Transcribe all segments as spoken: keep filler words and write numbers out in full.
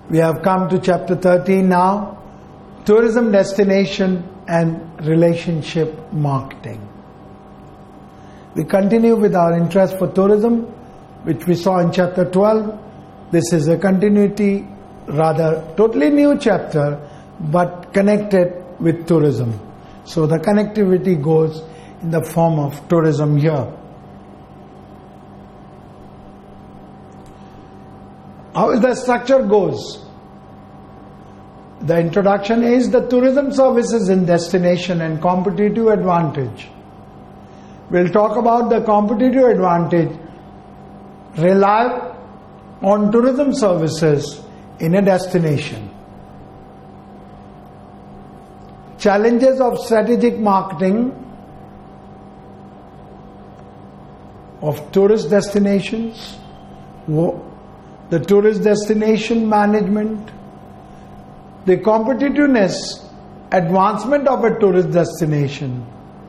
We have come to chapter thirteen now, tourism destination and relationship marketing. We continue with our interest for tourism, which we saw in chapter twelve. This is a continuity, rather totally new chapter, but connected with tourism. So the connectivity goes in the form of tourism here. How the structure goes? The introduction is the tourism services in destination and competitive advantage. We'll talk about the competitive advantage, rely on tourism services in a destination. Challenges of strategic marketing of tourist destinations, the tourist destination management, the competitiveness, advancement of a tourist destination,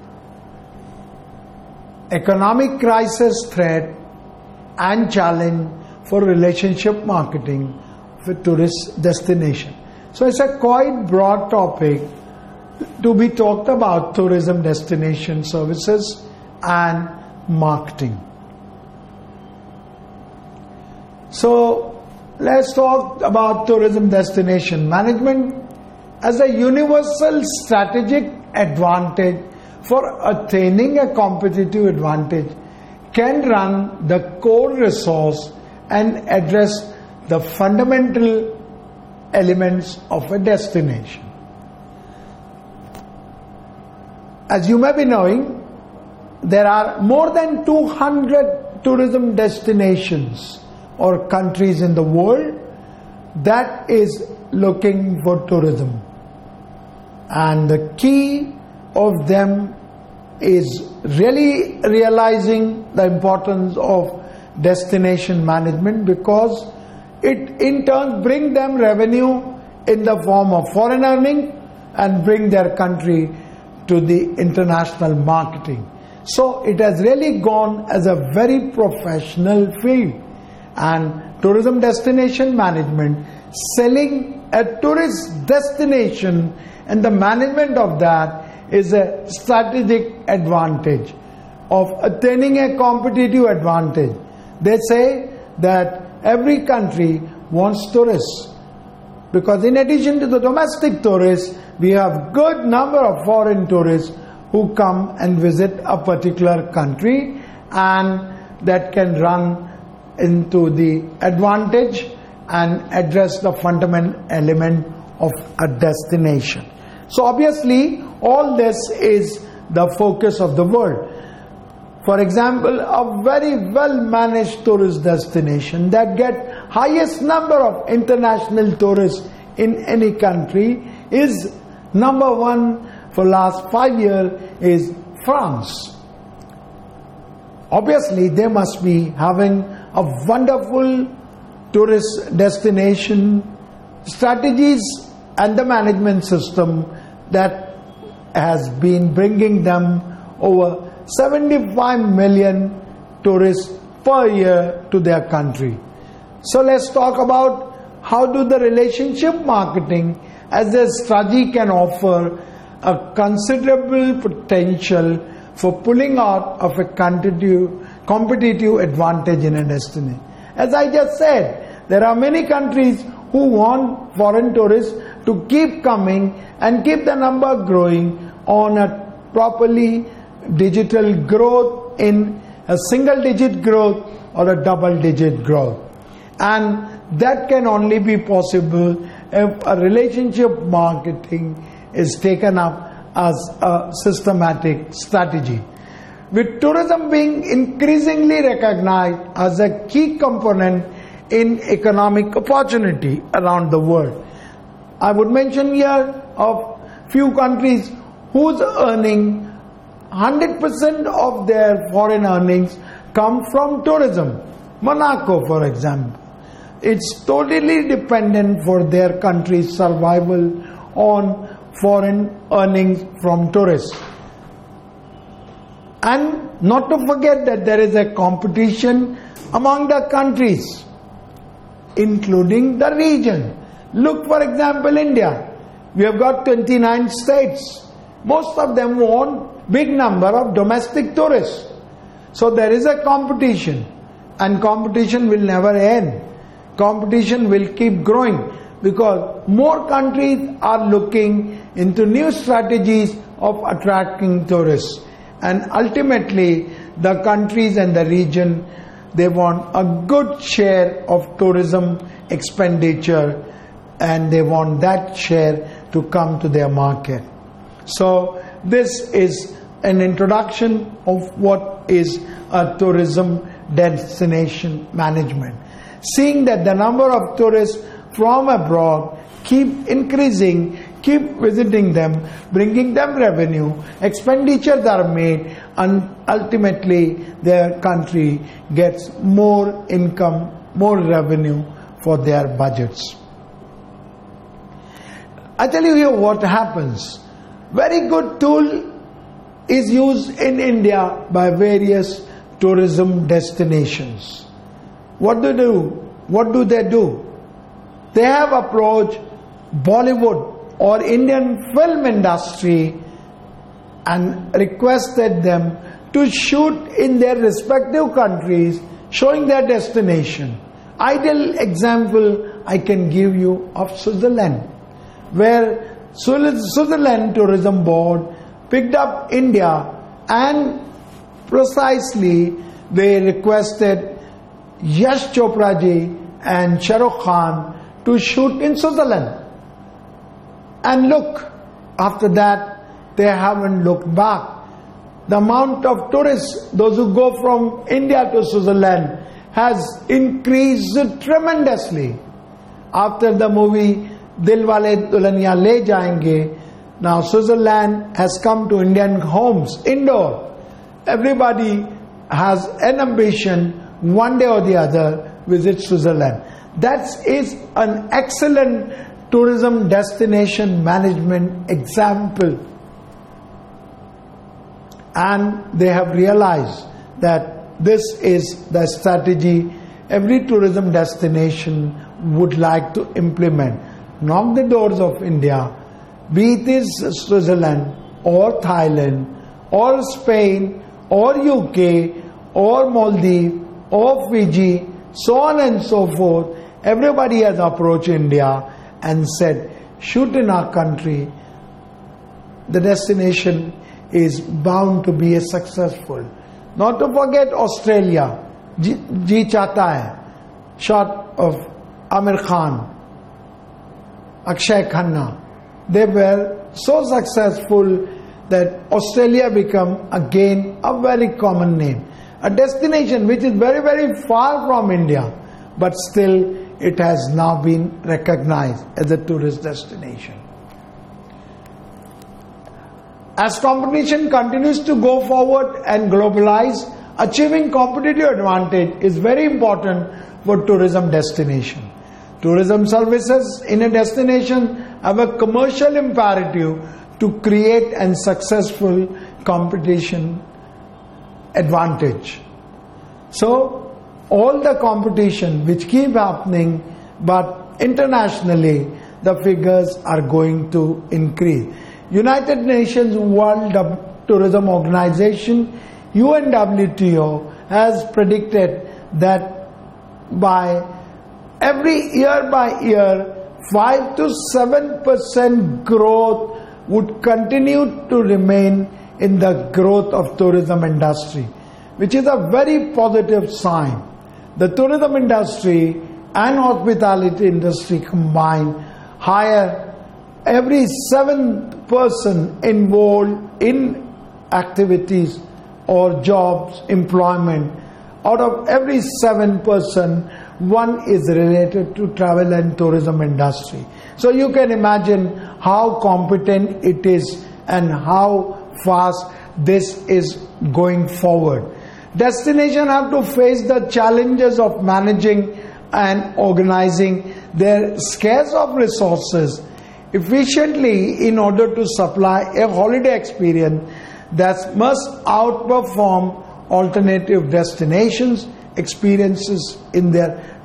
economic crisis threat and challenge for relationship marketing for tourist destination. So it's a quite broad topic to be talked about, tourism destination services and marketing. So let's talk about tourism destination management as a universal strategic advantage for attaining a competitive advantage, can run the core resource and address the fundamental elements of a destination. As you may be knowing, there are more than two hundred tourism destinations or countries in the world that is looking for tourism. And the key of them is really realizing the importance of destination management, because it in turn bring them revenue in the form of foreign earning and bring their country to the international marketing. So it has really gone as a very professional field. And tourism destination management, selling a tourist destination and the management of that is a strategic advantage of attaining a competitive advantage. They say that every country wants tourists, because in addition to the domestic tourists, we have good number of foreign tourists who come and visit a particular country, and that can run into the advantage and address the fundamental element of a destination. So obviously all this is the focus of the world. For example, a very well managed tourist destination that get highest number of international tourists in any country is number one for last five years is France. Obviously they must be having a wonderful tourist destination strategies and the management system that has been bringing them over seventy-five million tourists per year to their country. So let's talk about how do the relationship marketing as a strategy can offer a considerable potential for pulling out of a competitive, competitive advantage in a destination. As I just said, there are many countries who want foreign tourists to keep coming and keep the number growing on a properly digital growth, in a single digit growth or a double digit growth. And that can only be possible if a relationship marketing is taken up as a systematic strategy. With tourism being increasingly recognized as a key component in economic opportunity around the world, I would mention here of few countries whose earning one hundred percent of their foreign earnings come from tourism. Monaco, for example, it's totally dependent for their country's survival on foreign earnings from tourists. And not to forget that there is a competition among the countries, including the region. Look, for example, India. We have got twenty-nine states. Most of them want big number of domestic tourists. So there is a competition, and competition will never end. Competition will keep growing because more countries are looking into new strategies of attracting tourists. And ultimately, the countries and the region, they want a good share of tourism expenditure, and they want that share to come to their market. So this is an introduction of what is a tourism destination management. Seeing that the number of tourists from abroad keep increasing, keep visiting them, bringing them revenue, expenditures are made, and ultimately their country gets more income, more revenue for their budgets. I tell you here what happens. Very good tool is used in India by various tourism destinations. What do they do? What do they do? They have approached Bollywood or Indian film industry and requested them to shoot in their respective countries, showing their destination. Ideal example I can give you of Switzerland, where Switzerland Tourism Board picked up India, and precisely they requested Yash Chopra ji and Shah Rukh Khan to shoot in Switzerland. And look, after that they haven't looked back. The amount of tourists, those who go from India to Switzerland, has increased tremendously. After the movie Dilwale Dulhania Le Jayenge, now Switzerland has come to Indian homes, indoor. Everybody has an ambition, one day or the other, visit Switzerland. That is an excellent tourism destination management example. And they have realized that this is the strategy every tourism destination would like to implement. Knock the doors of India, be it is Switzerland or Thailand or Spain or U K or Maldives or Fiji, so on and so forth. Everybody has approached India and said, shoot in our country. The destination is bound to be a successful. Not to forget Australia, Ji Chata Hai, shot of Amir Khan, Akshay Khanna. They were so successful that Australia became again a very common name. A destination which is very very far from India, but still it has now been recognized as a tourist destination. As competition continues to go forward and globalize, achieving competitive advantage is very important for tourism destination. Tourism services in a destination have a commercial imperative to create a successful competition advantage. So all the competition which keep happening, but internationally the figures are going to increase. United Nations World Tourism Organization, U N W T O, has predicted that by every year by year, five to seven percent growth would continue to remain in the growth of tourism industry, which is a very positive sign. The tourism industry and hospitality industry combined hire every seventh person involved in activities or jobs, employment. Out of every seven person, one is related to travel and tourism industry. So you can imagine how competent it is and how fast this is going forward. Destinations have to face the challenges of managing and organizing their scarce of resources efficiently in order to supply a holiday experience that must outperform alternative destinations experiences in their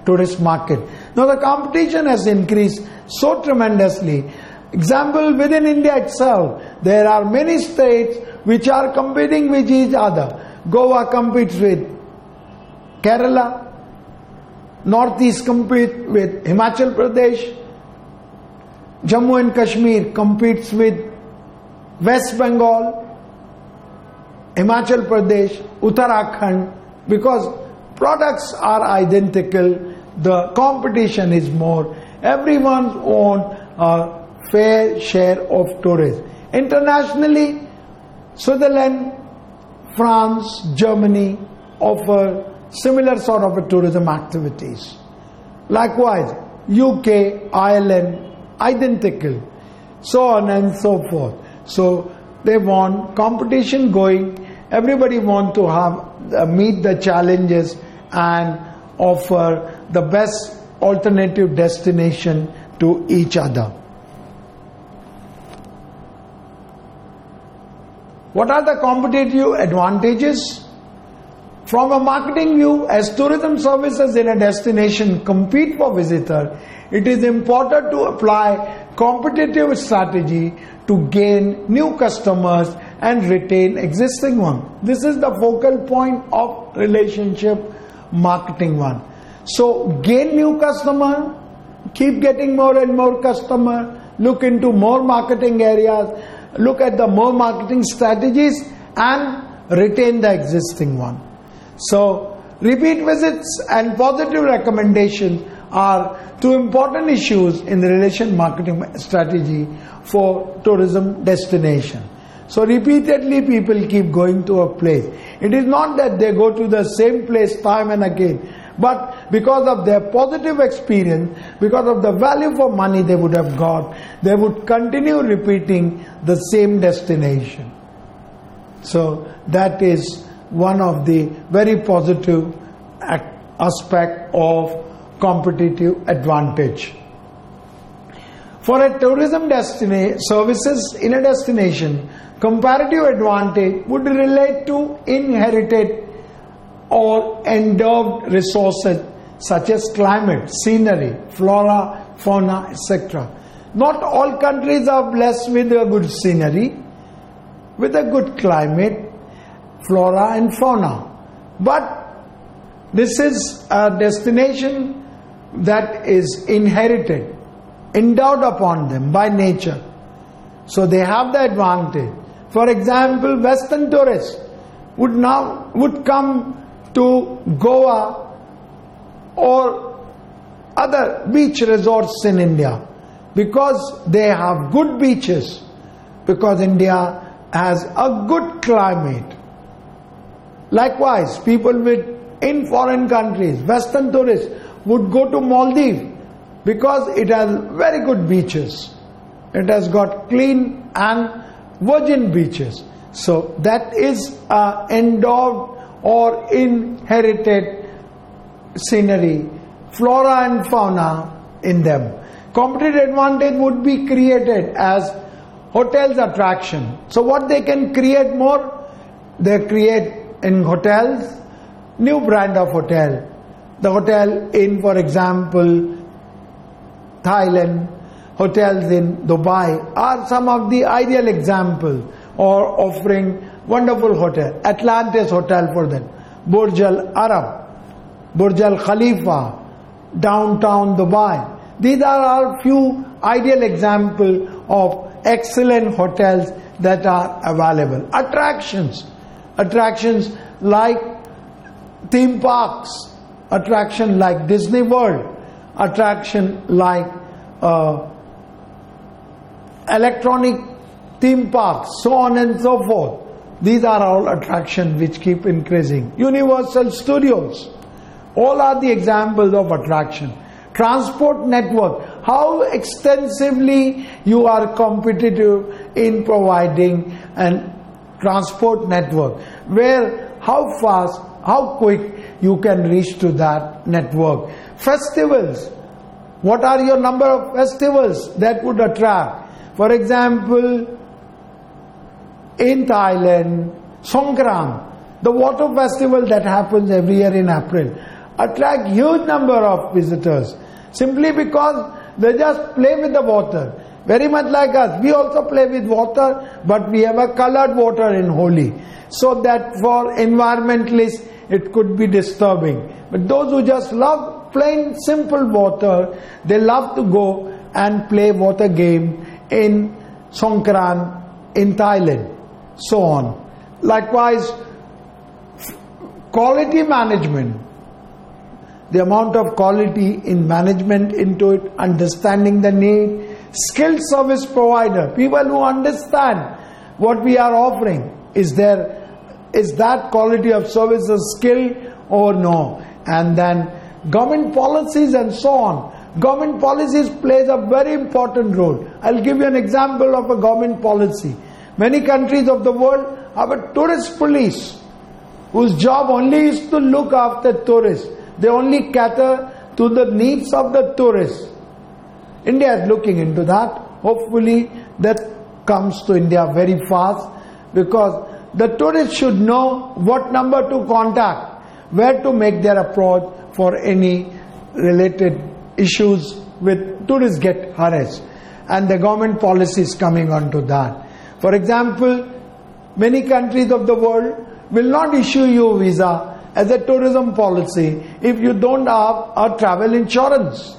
tourist market. Now the competition has increased so tremendously. Example, within India itself, there are many states which are competing with each other. Goa competes with Kerala, Northeast competes with Himachal Pradesh, Jammu and Kashmir competes with West Bengal, Himachal Pradesh, Uttarakhand, because products are identical, the competition is more. Everyone owns a fair share of tourism. Internationally, Switzerland, France, Germany offer similar sort of a tourism activities. Likewise, U K, Ireland, identical, so on and so forth. So they want competition going. Everybody want to have uh, meet the challenges and offer the best alternative destination to each other. What are the competitive advantages? From a marketing view, as tourism services in a destination compete for visitor, it is important to apply competitive strategy to gain new customers and retain existing ones. This is the focal point of relationship marketing one. So gain new customer, keep getting more and more customer, look into more marketing areas, look at the more marketing strategies and retain the existing one. So repeat visits and positive recommendations are two important issues in the relation marketing strategy for tourism destination. So repeatedly people keep going to a place. It is not that they go to the same place time and again, but because of their positive experience, because of the value for money they would have got, they would continue repeating the same destination. So that is one of the very positive aspect of competitive advantage. For a tourism destination services in a destination, comparative advantage would relate to inherited or endowed resources such as climate, scenery, flora, fauna, et cetera. Not all countries are blessed with a good scenery, with a good climate, flora and fauna. But this is a destination that is inherited, endowed upon them by nature. So they have the advantage. For example, Western tourists would now would come to Goa or other beach resorts in India because they have good beaches, because India has a good climate. Likewise, people with in foreign countries, Western tourists would go to Maldives because it has very good beaches. It has got clean and virgin beaches. So that is uh, endowed or inherited scenery, flora and fauna in them. Competitive advantage would be created as hotels attraction. So what they can create more? They create in hotels, new brand of hotel. The hotel in, for example, Thailand, hotels in Dubai are some of the ideal examples, or offering wonderful hotel. Atlantis Hotel for them, Burj Al Arab, Burj Al Khalifa, downtown Dubai. These are our few ideal examples of excellent hotels that are available. Attractions, attractions like theme parks, attraction like Disney World, attraction like uh, electronic theme parks, so on and so forth. These are all attractions which keep increasing. Universal Studios, all are the examples of attraction. Transport network, how extensively you are competitive in providing an transport network, where how fast, how quick you can reach to that network. Festivals, what are your number of festivals that would attract? For example, in Thailand, Songkran, the water festival that happens every year in April. attract huge number of visitors simply because they just play with the water. Very much like us, we also play with water, but we have a colored water in Holi, so that for environmentalists it could be disturbing. But those who just love plain simple water, they love to go and play water game in Songkran in Thailand, so on. Likewise, quality management, the amount of quality in management into it, understanding the need, skilled service provider, people who understand what we are offering. Is there, is that quality of service a skill or no? And then government policies and so on. Government policies plays a very important role. I'll give you an example of a government policy. Many countries of the world have a tourist police whose job only is to look after tourists. They only cater to the needs of the tourists. India is looking into that. Hopefully that comes to India very fast, because the tourists should know what number to contact, where to make their approach for any related issues with tourists get harassed. And the government policy is coming on to that. For example, many countries of the world will not issue you a visa as a tourism policy if you don't have a travel insurance.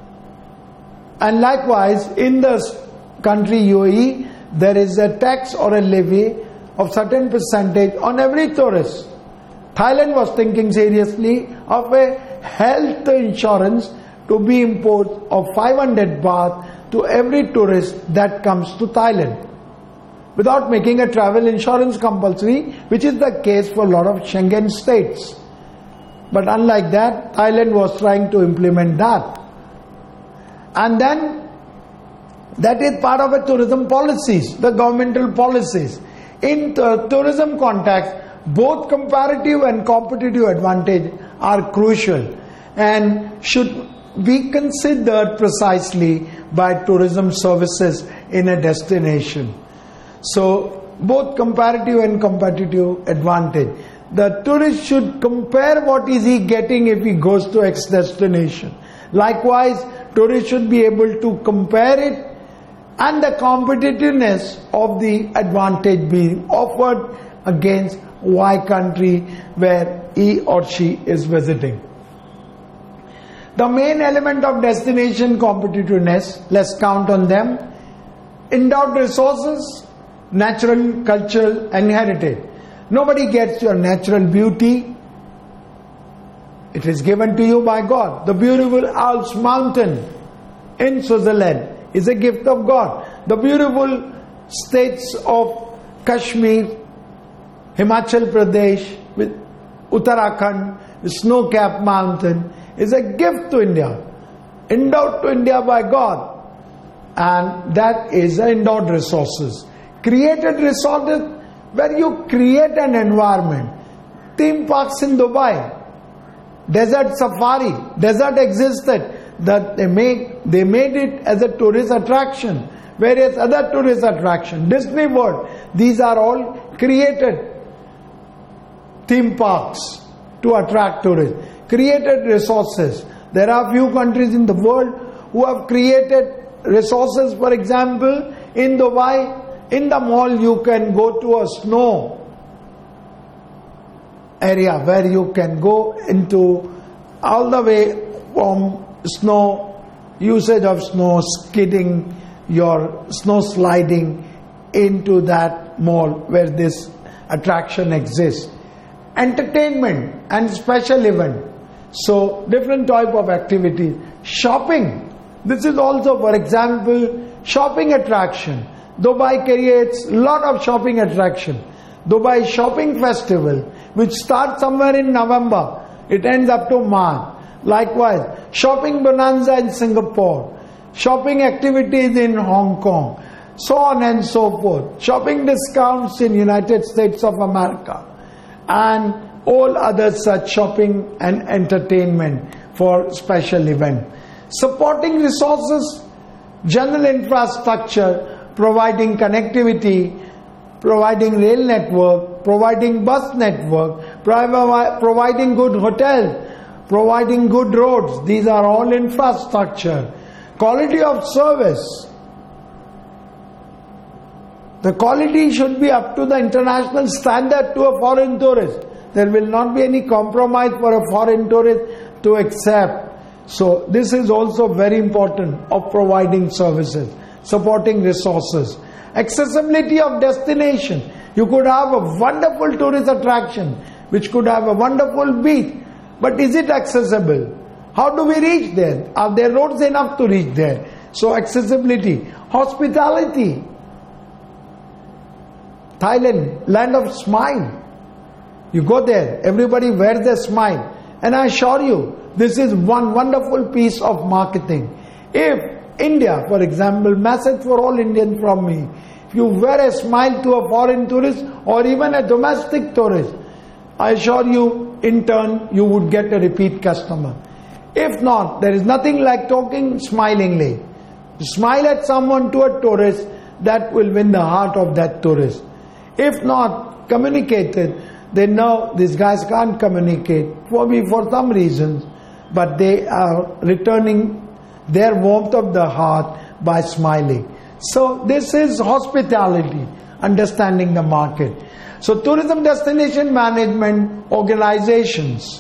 And likewise, in the country U A E, there is a tax or a levy of certain percentage on every tourist. Thailand was thinking seriously of a health insurance to be imposed of five hundred baht to every tourist that comes to Thailand, without making a travel insurance compulsory, which is the case for a lot of Schengen states. But unlike that, Thailand was trying to implement that. And then, that is part of a tourism policies, the governmental policies. In the tourism context, both comparative and competitive advantage are crucial and should be considered precisely by tourism services in a destination. So, both comparative and competitive advantage. The tourist should compare what is he getting if he goes to X destination. Likewise, tourists should be able to compare it and the competitiveness of the advantage being offered against Y country where he or she is visiting. The main element of destination competitiveness, let's count on them: endowed resources, natural, cultural and heritage. Nobody gets your natural beauty. It is given to you by God. The beautiful Alps mountain in Switzerland is a gift of God. The beautiful states of Kashmir, Himachal Pradesh, with Uttarakhand, the snow-capped mountain, is a gift to India, endowed to India by God. And that is endowed resources. Created resources, where you create an environment. Theme parks in Dubai, desert safari, desert existed, that they make they made it as a tourist attraction. Various other tourist attraction, Disney World, these are all created theme parks to attract tourists. Created resources. There are few countries in the world who have created resources. For example, in Dubai, in the mall you can go to a snow area where you can go into all the way from snow, usage of snow, skidding, your snow sliding into that mall where this attraction exists. Entertainment and special event. So different type of activities. Shopping. This is also, for example, shopping attraction. Dubai creates a lot of shopping attraction. Dubai Shopping Festival, which starts somewhere in November, it ends up to March. Likewise, shopping bonanza in Singapore, shopping activities in Hong Kong, so on and so forth. Shopping discounts in United States of America, and all other such shopping and entertainment for special event. Supporting resources, general infrastructure, providing connectivity, providing rail network, providing bus network, providing good hotels, providing good roads. These are all infrastructure. Quality of service. The quality should be up to the international standard to a foreign tourist. There will not be any compromise for a foreign tourist to accept. So this is also very important of providing services, supporting resources. Accessibility of destination. You could have a wonderful tourist attraction which could have a wonderful beach, but is it accessible? How do we reach there? Are there roads enough to reach there? So accessibility. Hospitality. Thailand, land of smile. You go there, everybody wears a smile. And I assure you, this is one wonderful piece of marketing. If India, for example, message for all Indians from me, if you wear a smile to a foreign tourist or even a domestic tourist, I assure you, in turn, you would get a repeat customer. If not, there is nothing like talking smilingly. Smile at someone, to a tourist, that will win the heart of that tourist. If not communicated, they know these guys can't communicate for me for some reasons, but they are returning their warmth of the heart by smiling. So this is hospitality, understanding the market. So tourism destination management organizations,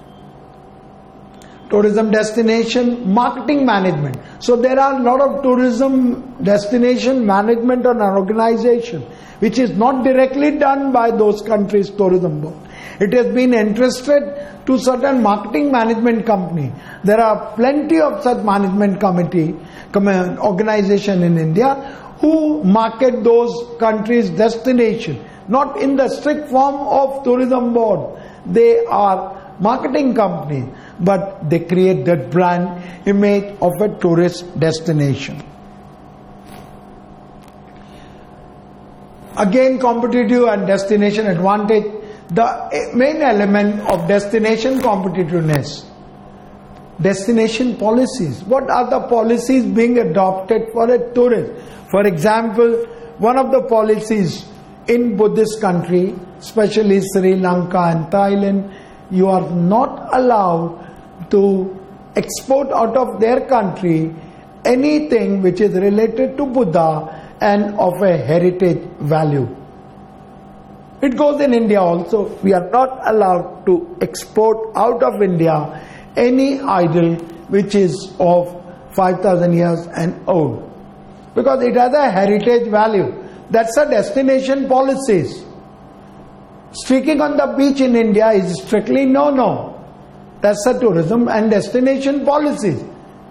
tourism destination marketing management. So there are a lot of tourism destination management or an organization which is not directly done by those countries' tourism board. It has been entrusted to certain marketing management company. There are plenty of such management committee organization in India who market those countries' destination, not in the strict form of tourism board. They are marketing companies, but they create that brand image of a tourist destination. Again, competitive and destination advantage. The main element of destination competitiveness. Destination policies. What are the policies being adopted for a tourist? For example, one of the policies in Buddhist country, especially Sri Lanka and Thailand, you are not allowed to export out of their country anything which is related to Buddha and of a heritage value. It goes in India also. We are not allowed to export out of India any idol which is of five thousand years and old, because it has a heritage value. That's a destination policies. Streaking on the beach in India is strictly no-no. That's a tourism and destination policies.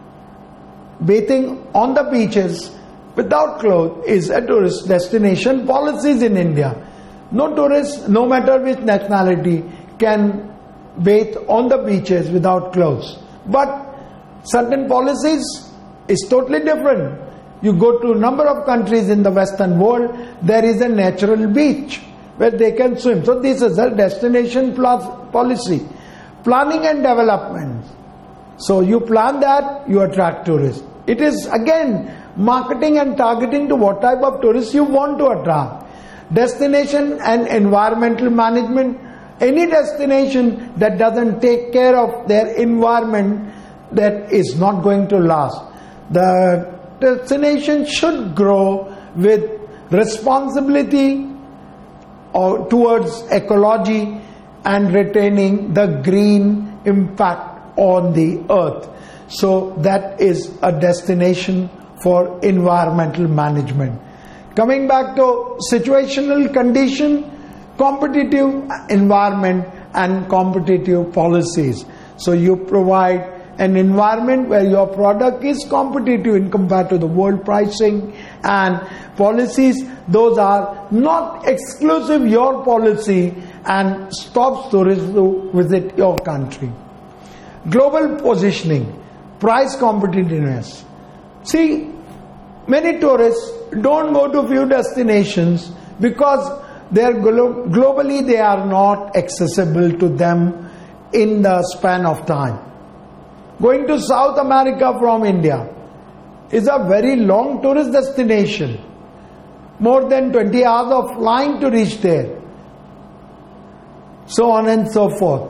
Bathing on the beaches without clothes is a tourist destination policies in India. No tourist, no matter which nationality, can bathe on the beaches without clothes. But certain policies is totally different. You go to a number of countries in the Western world, there is a natural beach where they can swim. So this is a destination plus policy. Planning and development. So you plan that, you attract tourists. It is again marketing and targeting to what type of tourists you want to attract. Destination and environmental management. Any destination that doesn't take care of their environment, that is not going to last. The destination should grow with responsibility or towards ecology and retaining the green impact on the earth. So that is a destination for environmental management. Coming back to situational condition, competitive environment and competitive policies. So you provide an environment where your product is competitive in compared to the world pricing, and policies, those are not exclusive your policy and stops tourists to visit your country. Global positioning, price competitiveness. See, many tourists don't go to few destinations because they are glo- globally they are not accessible to them in the span of time. Going to South America from India is a very long tourist destination. More than twenty hours of flying to reach there. So on and so forth.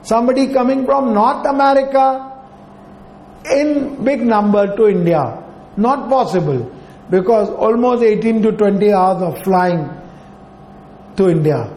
Somebody coming from North America in big number to India. Not possible, because almost eighteen to twenty hours of flying to India.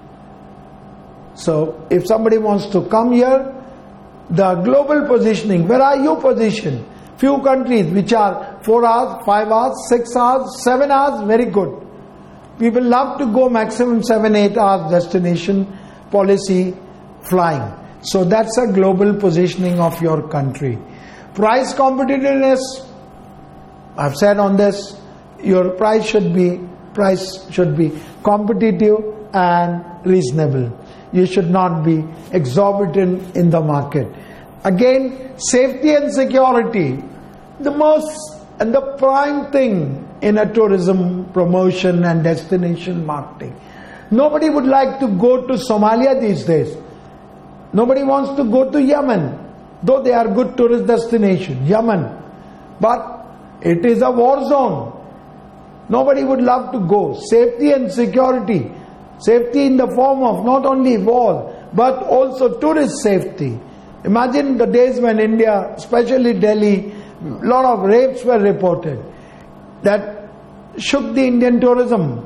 So if somebody wants to come here, the global positioning, where are you positioned? Few countries which are four hours, five hours, six hours, seven hours, very good. People love to go maximum seven, eight hours destination policy flying. So that's a global positioning of your country. Price competitiveness, I've said on this, your price should be price should be competitive and reasonable. You should not be exorbitant in the market. Again, safety and security, the most and the prime thing in a tourism promotion and destination marketing. Nobody would like to go to Somalia these days. Nobody wants to go to Yemen, though they are good tourist destination, Yemen. But it is a war zone. Nobody would love to go. Safety and security. Safety in the form of not only war, but also tourist safety. Imagine the days when India, especially Delhi, a lot of rapes were reported. That shook the Indian tourism.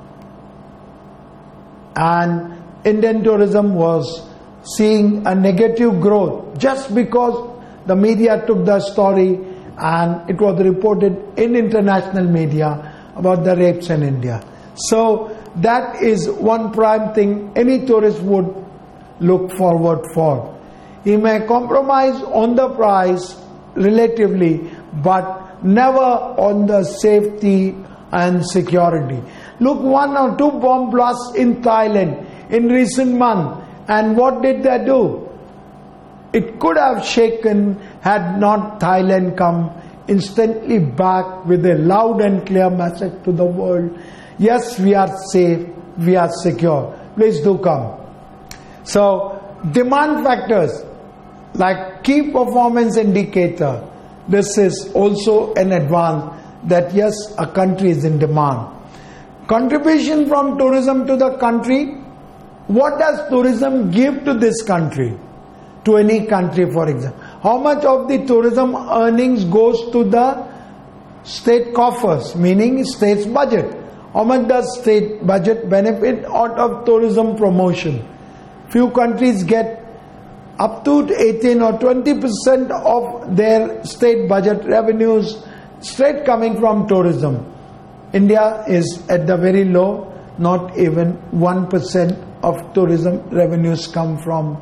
And Indian tourism was seeing a negative growth just because the media took the story and it was reported in international media about the rapes in India. So that is one prime thing any tourist would look forward for. He may compromise on the price relatively, but never on the safety and security. Look, one or two bomb blasts in Thailand in recent months, and what did they do? It could have shaken had not Thailand come instantly back with a loud and clear message to the world. Yes, we are safe, we are secure. Please do come. So, demand factors like key performance indicator. This is also an advance that yes, a country is in demand. Contribution from tourism to the country. What does tourism give to this country? To any country, for example. How much of the tourism earnings goes to the state coffers, meaning state's budget? How much does state budget benefit out of tourism promotion? Few countries get up to eighteen or twenty percent of their state budget revenues straight coming from tourism. India is at the very low, not even one percent of tourism revenues come from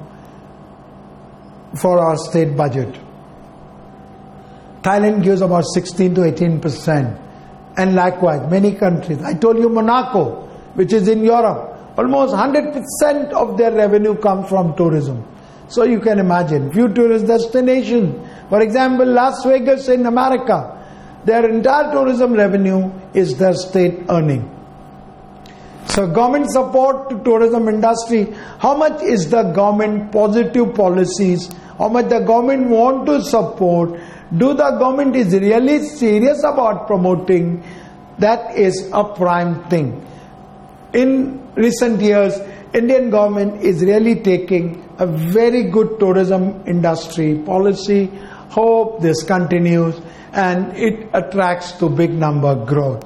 for our state budget. Thailand gives about sixteen to eighteen percent, and likewise many countries. I told you Monaco, which is in Europe, almost one hundred percent of their revenue comes from tourism. So you can imagine, few tourist destinations, for example Las Vegas in America, their entire tourism revenue is their state earning. So government support to tourism industry, how much is the government positive policies, how much the government want to support, do the government is really serious about promoting, that is a prime thing. In recent years, Indian government is really taking a very good tourism industry policy. Hope this continues and it attracts to big number growth.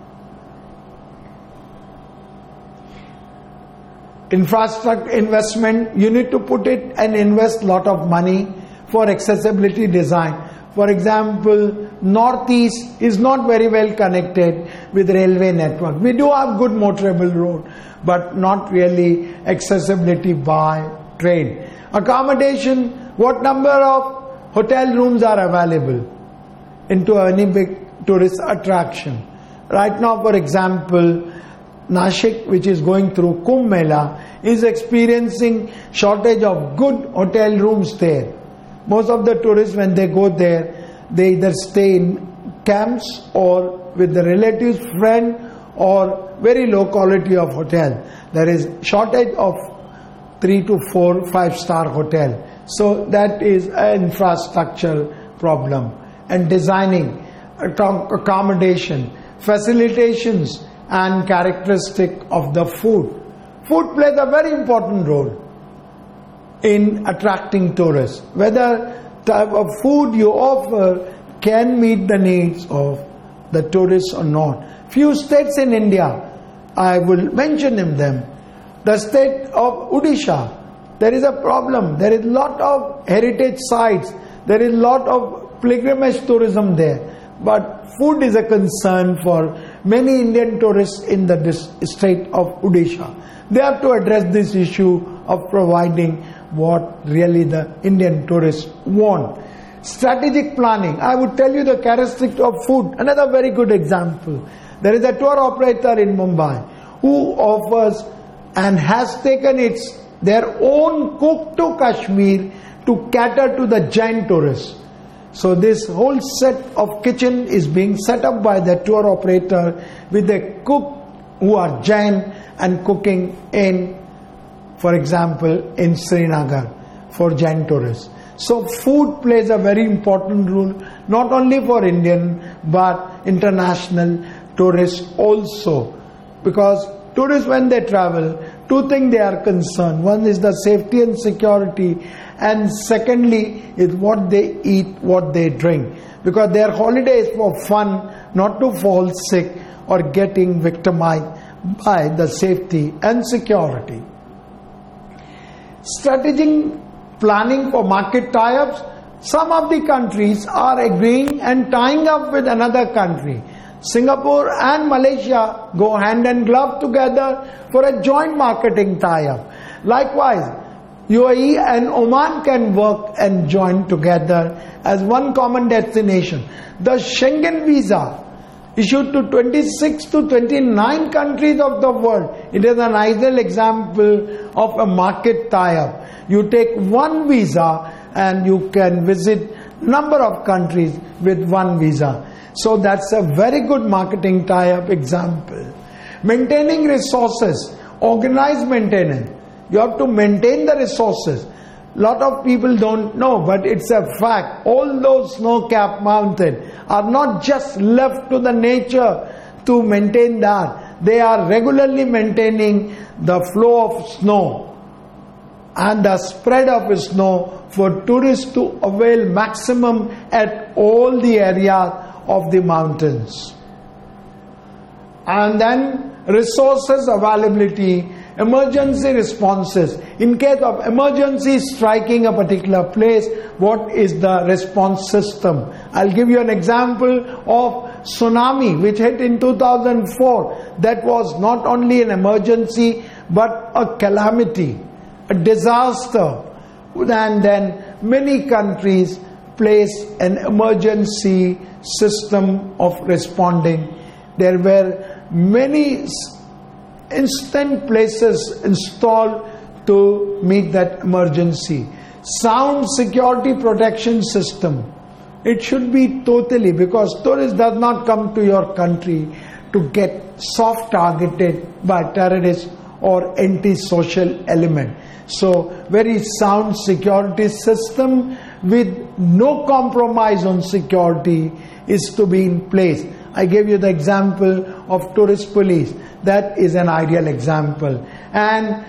Infrastructure investment, you need to put it and invest lot of money for accessibility design. For example, Northeast is not very well connected with railway network. We do have good motorable road, but not really accessibility by train. Accommodation, what number of hotel rooms are available into any big tourist attraction? Right now, for example, Nashik, which is going through Kumbh Mela, is experiencing shortage of good hotel rooms there. Most of the tourists, when they go there, they either stay in camps or with the relatives, friend, or very low quality of hotel. There is shortage of three to four, five star hotel. So that is an infrastructure problem. And designing, accommodation, facilitations, and characteristic of the food. Food plays a very important role. in attracting tourists. Whether type of food you offer can meet the needs of the tourists or not. Few states in India, I will mention them. The state of Odisha, there is a problem. There is a lot of heritage sites. There is a lot of pilgrimage tourism there. But food is a concern for many Indian tourists in the state of Odisha. They have to address this issue of providing what really the Indian tourists want. Strategic planning. I would tell you the characteristics of food. Another very good example. There is a tour operator in Mumbai who offers and has taken its their own cook to Kashmir to cater to the Jain tourists. So this whole set of kitchen is being set up by the tour operator with a cook who are Jain and cooking in, for example, in Srinagar for Jain tourists. So food plays a very important role, not only for Indian but international tourists also. Because tourists, when they travel, two things they are concerned. One is the safety and security, and secondly is what they eat, what they drink. Because their holiday is for fun, not to fall sick or getting victimized by the safety and security. Strategic planning for market tie-ups. Some of the countries are agreeing and tying up with another country. Singapore and Malaysia go hand in glove together for a joint marketing tie-up. Likewise, U A E and Oman can work and join together as one common destination. The Schengen visa issued to twenty-six to twenty-nine countries of the world. It is an ideal example of a market tie-up. You take one visa and you can visit number of countries with one visa. So that's a very good marketing tie-up example. Maintaining resources, organized maintenance. You have to maintain the resources. Lot of people don't know, but it's a fact. All those snow-capped mountains are not just left to the nature to maintain that. They are regularly maintaining the flow of snow and the spread of snow for tourists to avail maximum at all the areas of the mountains. And then resources availability, emergency responses. In case of emergency striking a particular place, what is the response system? I'll give you an example of tsunami which hit in two thousand four. That was not only an emergency but a calamity, a disaster. And then many countries place an emergency system of responding. There were many instant places installed to meet that emergency. Sound security protection system. It should be totally, because tourists does not come to your country to get soft targeted by terrorists or anti-social element. So very sound security system with no compromise on security is to be in place. I gave you the example of tourist police. That is an ideal example. And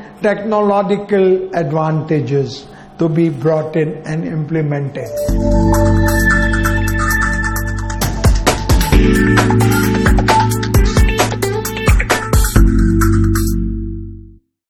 technological advantages to be brought in and implemented.